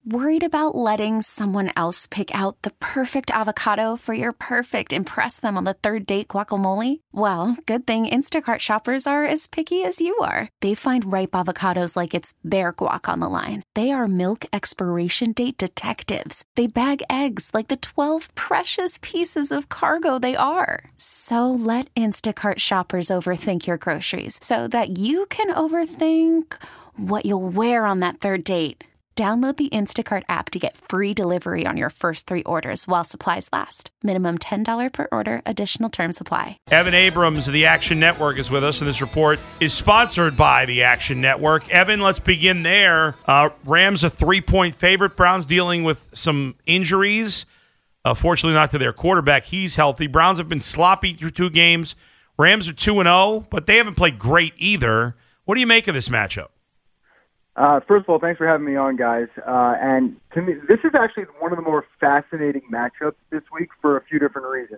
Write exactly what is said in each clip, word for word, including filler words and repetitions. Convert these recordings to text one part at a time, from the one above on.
Worried about letting someone else pick out the perfect avocado for your perfect impress them on the third date guacamole? Well, good thing Instacart shoppers are as picky as you are. They find ripe avocados like it's their guac on the line. They are milk expiration date detectives. They bag eggs like the twelve precious pieces of cargo they are. So let Instacart shoppers overthink your groceries so that you can overthink what you'll wear on that third date. Download the Instacart app to get free delivery on your first three orders while supplies last. Minimum ten dollars per order. Additional terms apply. Evan Abrams of the Action Network is with us, and this report is sponsored by the Action Network. Evan, let's begin there. Uh, Rams a three-point favorite. Browns dealing with some injuries. Uh, fortunately, not to their quarterback. He's healthy. Browns have been sloppy through two games. Rams are two and oh, but they haven't played great either. What do you make of this matchup? Uh, first of all, thanks for having me on, guys. Uh, and to me, this is actually one of the more fascinating matchups this week for a few different reasons.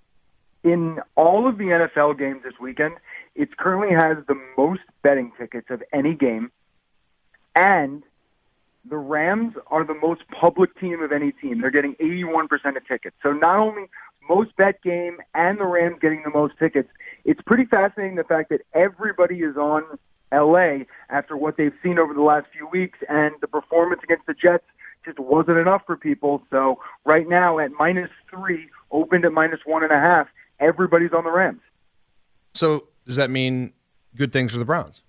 In all of the N F L games this weekend, it currently has the most betting tickets of any game, and the Rams are the most public team of any team. They're getting eighty-one percent of tickets. So not only most bet game and the Rams getting the most tickets, it's pretty fascinating the fact that everybody is on L A after what they've seen over the last few weeks, and the performance against the Jets just wasn't enough for people. So right now at minus three, opened at minus one and a half, everybody's on the Rams. So does that mean good things for the Browns?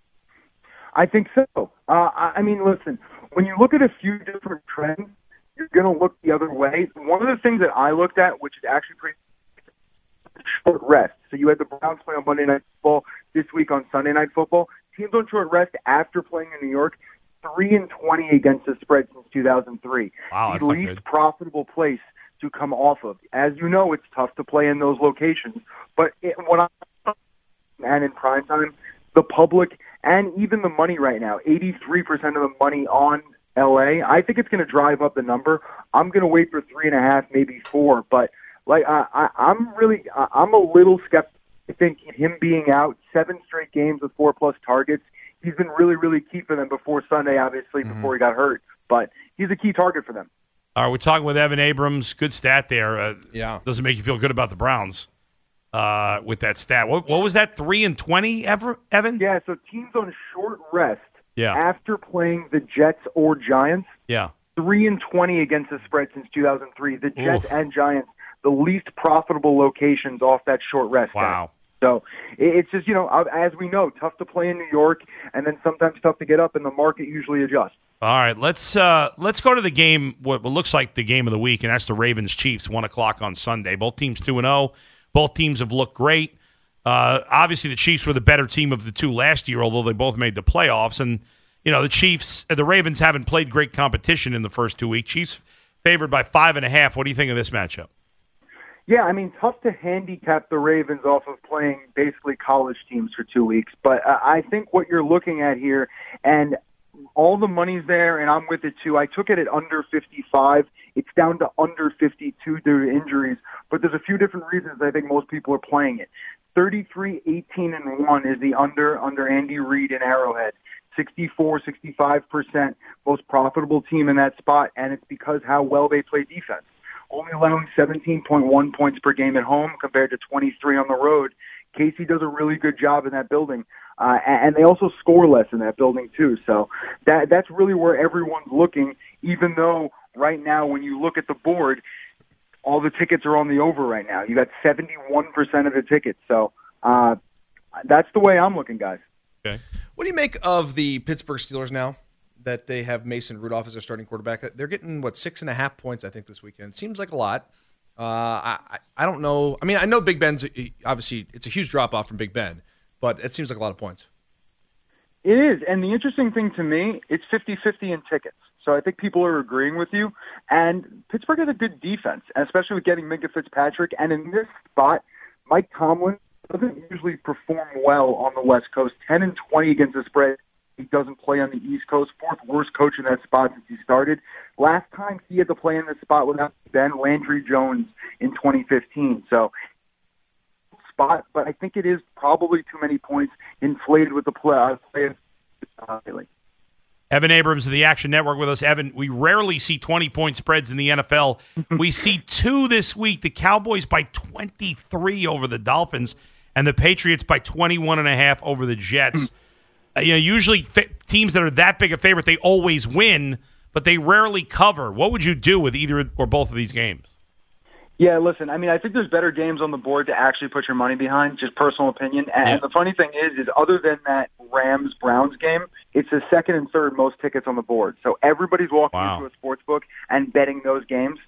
I think so. Uh, I mean, listen, when you look at a few different trends, you're going to look the other way. One of the things that I looked at, which is actually pretty short rest. So you had the Browns play on Monday Night Football this week on Sunday Night Football. Teams on short rest after playing in New York, three and twenty against the spread since two thousand three. Wow, that's the not least good. profitable place to come off of. As you know, it's tough to play in those locations. But it, when I and in prime time, the public and even the money right now, eighty-three percent of the money on L A. I think it's going to drive up the number. I'm going to wait for three and a half, maybe four, but. Like I, I, I'm really, I'm a little skeptical. I think him being out seven straight games with four plus targets, he's been really, really key for them before Sunday, obviously, mm-hmm. before he got hurt. But he's a key target for them. All right, we're talking with Evan Abrams. Good stat there. Uh, yeah, doesn't make you feel good about the Browns uh, with that stat. What, what was that? Three and twenty, ever, Evan? Yeah. So teams on short rest. Yeah. After playing the Jets or Giants. Yeah. Three and twenty against the spread since two thousand three. The Jets Oof. and Giants. The least profitable locations off that short rest. Wow. So it's just, you know, as we know, tough to play in New York, and then sometimes tough to get up, and the market usually adjusts. All right, let's uh, let's go to the game, what looks like the game of the week, and that's the Ravens-Chiefs, one o'clock on Sunday. Both teams two and oh. Both teams have looked great. Uh, obviously, the Chiefs were the better team of the two last year, although they both made the playoffs. And, you know, the Chiefs, the Ravens haven't played great competition in the first two weeks. Chiefs favored by five and a half. What do you think of this matchup? Yeah, I mean, tough to handicap the Ravens off of playing basically college teams for two weeks. But uh, I think what you're looking at here, and all the money's there, and I'm with it too. I took it at under fifty-five. It's down to under fifty-two due to injuries. But there's a few different reasons I think most people are playing it. thirty-three, eighteen, and one is the under under Andy Reid in Arrowhead. sixty-four, sixty-five percent most profitable team in that spot, and it's because how well they play defense. Only allowing seventeen point one points per game at home compared to twenty-three on the road. Casey does a really good job in that building. Uh, and they also score less in that building, too. So that that's really where everyone's looking, even though right now when you look at the board, all the tickets are on the over right now. You got seventy-one percent of the tickets. So uh, that's the way I'm looking, guys. Okay. What do you make of the Pittsburgh Steelers now that they have Mason Rudolph as their starting quarterback? They're getting, what, six and a half points, I think, this weekend. Seems like a lot. Uh, I I don't know. I mean, I know Big Ben's, obviously, it's a huge drop-off from Big Ben, but it seems like a lot of points. It is, and the interesting thing to me, it's fifty-fifty in tickets. So I think people are agreeing with you. And Pittsburgh has a good defense, especially with getting Minkah Fitzpatrick. And in this spot, Mike Tomlin doesn't usually perform well on the West Coast. ten and twenty against the spread. He doesn't play on the East Coast. Fourth worst coach in that spot since he started. Last time he had to play in this spot without Ben Landry Jones in twenty fifteen. So spot, but I think it is probably too many points inflated with the play. Uh, play uh, Evan Abrams of the Action Network with us. Evan, we rarely see twenty-point spreads in the N F L. We see two this week. The Cowboys by twenty-three over the Dolphins, and the Patriots by twenty-one and a half over the Jets. uh, you know, usually fa- teams that are that big a favorite, they always win, but they rarely cover. What would you do with either or both of these games? Yeah, listen, I mean, I think there's better games on the board to actually put your money behind, just personal opinion. And yeah. the funny thing is, is other than that Rams-Browns game, it's the second and third most tickets on the board. So everybody's walking wow. into a sports book and betting those games.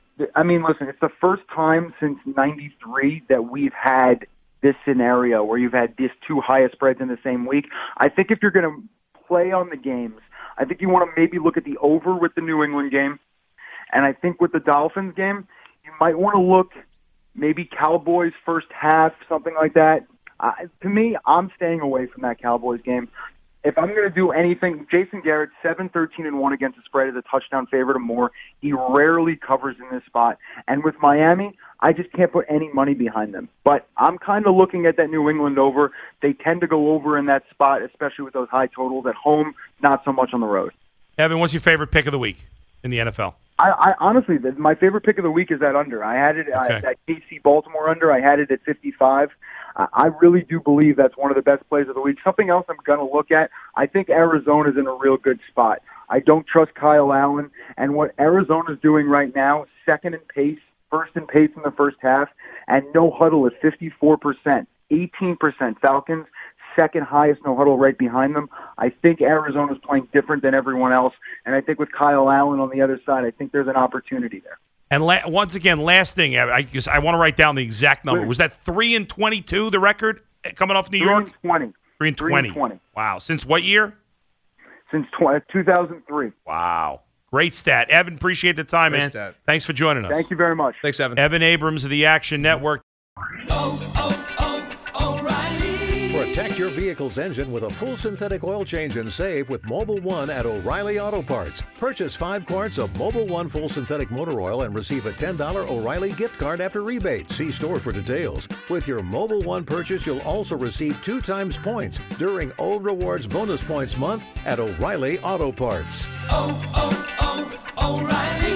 I mean, listen, it's the first time since ninety-three that we've had this scenario where you've had these two highest spreads in the same week. I think if you're going to play on the games, I think you want to maybe look at the over with the New England game. And I think with the Dolphins game, you might want to look maybe Cowboys first half, something like that. Uh, to me, I'm staying away from that Cowboys game. If I'm going to do anything, Jason Garrett, seven thirteen and one against the spread, is a touchdown favorite or more. He rarely covers in this spot. And with Miami, I just can't put any money behind them. But I'm kind of looking at that New England over. They tend to go over in that spot, especially with those high totals at home, not so much on the road. Evan, what's your favorite pick of the week in the N F L? I, I honestly, the, my favorite pick of the week is that under. I had it okay. uh, that K C Baltimore under. I had it at fifty-five. Uh, I really do believe that's one of the best plays of the week. Something else I'm going to look at, I think Arizona's in a real good spot. I don't trust Kyle Allen, and what Arizona's doing right now, second in pace, first in pace in the first half, and no huddle at fifty-four percent, eighteen percent Falcons. Second highest no huddle right behind them. I think Arizona's playing different than everyone else, and I think with Kyle Allen on the other side, I think there's an opportunity there. And la- once again, last thing, I, just, I want to write down the exact number. Was that three and twenty-two the record coming off New three York? And twenty. Three and twenty. Three and twenty. Wow. Since what year? Since tw- two thousand three. Wow. Great stat. Evan, appreciate the time, Great man. Stat. Thanks for joining us. Thank you very much. Thanks, Evan. Evan Abrams of the Action Network. Oh, oh, oh, O'Reilly. Protect your vehicle's engine with a full synthetic oil change and save with Mobil one at O'Reilly Auto Parts. Purchase five quarts of Mobil one full synthetic motor oil and receive a ten dollars O'Reilly gift card after rebate. See store for details. With your Mobil one purchase, you'll also receive two times points during O Rewards Bonus Points Month at O'Reilly Auto Parts. Oh, oh, oh, O'Reilly.